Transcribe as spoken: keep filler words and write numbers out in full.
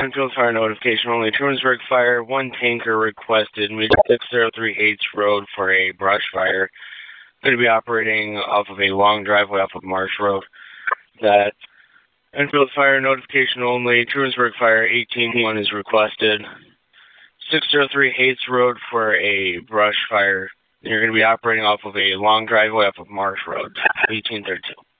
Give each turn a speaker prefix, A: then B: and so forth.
A: Enfield fire notification only. Trumansburg fire, one tanker requested. six oh three H Road for a brush fire. Going to be operating off of a long driveway off of Marsh Road. That Enfield fire notification only. Trumansburg fire, eighteen one is requested. six oh three H Road for a brush fire. You're going to be operating off of a long driveway off of Marsh Road. eighteen thirty-two.